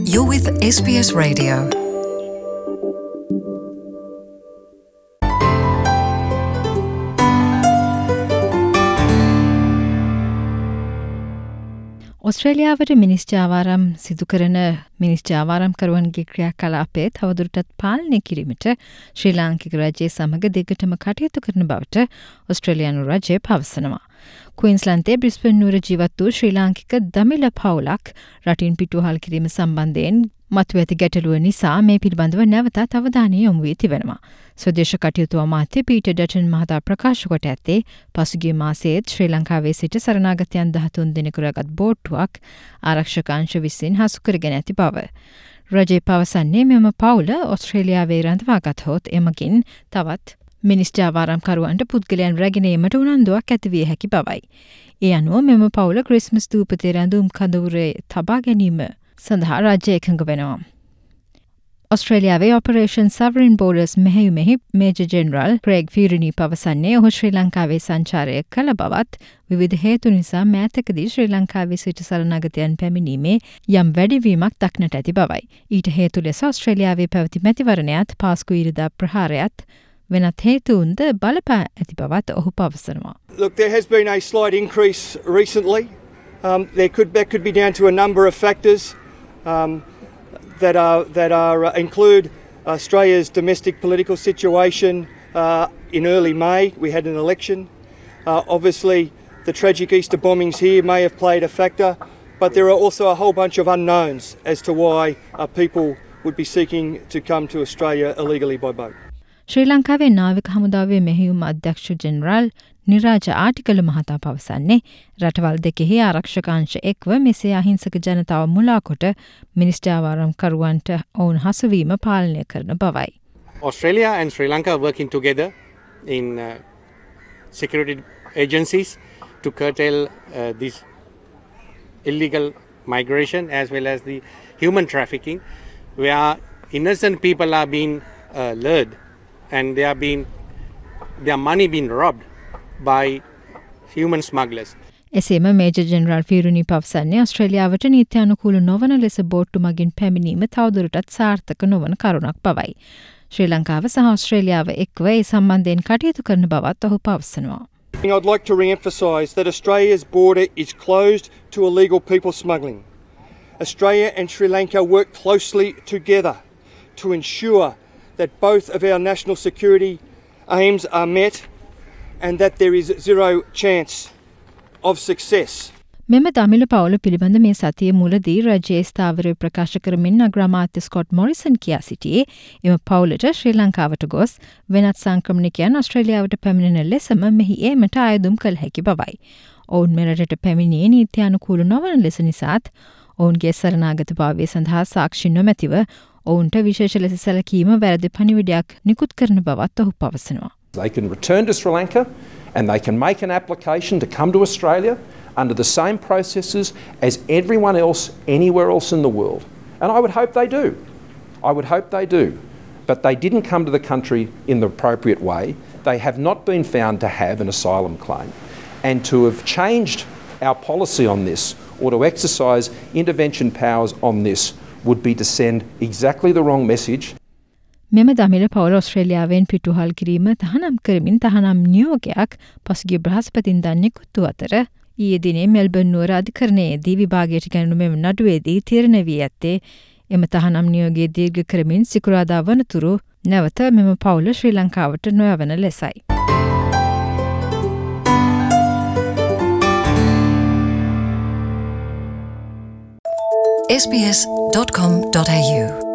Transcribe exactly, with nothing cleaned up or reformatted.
You're with S B S Radio. ඔස්ට්‍රේලියාවට මිනිස් ජාවාරම් සිදු කරන මිනිස් ජාවාරම්කරුවන්ගේ ක්‍රියාකලාපය තවදුරටත් පාලනය කිරීමට ශ්‍රී ලාංකික රජය සමග දෙකටම කටයුතු කරන බවට ඔස්ට්‍රේලියානු රජය පවසනවා. ක්වීන්ස්ලන්තයේ බ්‍රිස්බන් නුවර ජීවත් වූ ශ්‍රී ලාංකික දමිළ පවුලක් රටින් පිටුවහල් කිරීම සම්බන්ධයෙන් මතුව ඇති ගැටලුව නිසා මේ පිළිබඳව නැවතත් අවධානය යොමු වී තිබෙනවා. ස්වදේශ කටයුතු අමාත්‍ය පීටර් ඩටන් මහතා ප්‍රකාශ කොට ඇත්තේ පසුගිය මාසයේත් ශ්‍රී ලංකාවේ සිට සරණාගතයන් දහතුන් දෙනෙකු රැගත් බෝට්ටුවක් ආරක්ෂක අංශ විසින් හසු කරගෙන ඇති බව. රජය පවසන්නේ මෙම පවුල ඔස්ට්‍රේලියාවේ රඳවාගතහොත් එමගින් තවත් මිනිස් ජාවාරම්කරුවන්ට පුද්ගලයන් රැගෙන ඒමට උනන්දුවක් ඇතිවිය හැකි බවයි. ඒ අනුව මෙම පවුල ක්‍රිස්මස් දූපතේ රැඳුම් කඳවුරේ තබා ගැනීම සඳහා රජය එකඟ වෙනවා. ඔස්ට්‍රේලියාවේ ඔපරේෂන් සවරින් බෝඩර්ස් මෙහෙයුමෙහි මේජර් ජෙනරල් ක්‍රේග් ෆියරිනි පවසන්නේ ඔහු ශ්‍රී ලංකාවේ සංචාරය කළ බවත් විවිධ හේතු නිසා මෑතකදී ශ්‍රී ලංකාවේ සිට සරණාගතයන් පැමිණීමේ යම් වැඩිවීමක් දක්නට ඇති බවයි. ඊට හේතු ලෙස ඔස්ට්‍රේලියාවේ පැවති මැතිවරණයත් පාස්කු ඉරිදා ප්‍රහාරයත් වෙනත් හේතුන්ද බලපා ඇති බවත් ඔහු පවසනවා. Look, there has been a slight increase recently. Um, there could that could be down to a number of factors. Um, that are that are uh, include Australia's domestic political situation. Uh, in early May, we had an election. Uh, obviously, the tragic Easter bombings here may have played a factor, but there are also a whole bunch of unknowns as to why uh, people would be seeking to come to Australia illegally by boat. ශ්‍රී ලංකාවේ නාවික හමුදාවේ මෙහෙයුම් අධ්‍යක්ෂ general නිරාජ Attygalle මහතා පවසන්නේ රටවල් දෙකෙහි ආරක්ෂක අංශ එක්ව මෙසේ අහිංසක ජනතාව මුලා කොට මිනිස් ජාවාරම්කරුවන්ට ඔවුන් හසුවීම පාලනය කරන බවයි. Australia and Sri Lanka are working together in uh, security agencies to curtail uh, this illegal migration as well as the human trafficking, where innocent people are being uh, lured and they are being their money being robbed by human smugglers. එසේම major general Furini පවසන්නේ ඔස්ට්‍රේලියාවට නීත්‍යානුකූල නොවන ලෙස බෝට්ටු මගින් පැමිණීම තවදුරටත් සාර්ථක නොවන කරුණක් බවයි. ශ්‍රී ලංකාව සහ ඔස්ට්‍රේලියාව එක්ව ඒ සම්බන්ධයෙන් කටයුතු කරන බවත් ඔහු පවසනවා. I'd like to re-emphasise that Australia's border is closed to illegal people smuggling. Australia and Sri Lanka work closely together to ensure that both of our national security aims are met and that there is zero chance of success. මෙම දමිළ පවුල පිළිබඳ මේ සතිය මුලදී රජයේ ස්ථාවරය ප්‍රකාශ කරමින් අග්‍රාමාත්‍ය ස්කොට් මොරිසන් කියා සිටියේ එම පවුලට ශ්‍රී ලංකාවට ගොස් වෙනත් සංක්‍රමණිකයන් ඔස්ට්‍රේලියාවට පැමිණෙන ලෙසම මෙහි ඒමට ආයදුම් කළ හැකි බවයි. ඔවුන් මෙරටට පැමිණියේ නීත්‍යානුකූල නොවන ලෙස නිසාත් ඔවුන්ගේ සරණාගත භාවය සඳහා සාක්ෂි නොමැතිව ඔවුන්ට විශේෂ ලෙස සැලකීම වැරදි පණිවිඩයක් නිකුත් කරන බවත් ඔහු පවසනවා. They can return to Sri Lanka and they can make an application to come to Australia under the same processes as everyone else anywhere else in the world. And I would hope they do. I would hope they do. But they didn't come to the country in the appropriate way. They have not been found to have an asylum claim. And to have changed our policy on this or to exercise intervention powers on this would be to send exactly the wrong message. මෙම දමිළ පවුල ඔස්ට්‍රේලියාවෙන් පිටුහල් කිරීම තහනම් කරමින් තහනම් නියෝගයක් පසුගිය බ්‍රහස්පතින්දා නිකුත් වූ අතර ඊයේ දිනේ මෙල්බර්න් නුවර අධිකරණයේදී විභාගයට ගැනුණු මෙම නඩුවේදී තීරණය වී ඇත්තේ එම තහනම් නියෝගයේ දීර්ඝ කරමින් සිකුරාදා වනතුරු නැවත මෙම පවුල ශ්‍රී ලංකාවට නොයවන ලෙසයි. S B S dot com dot A U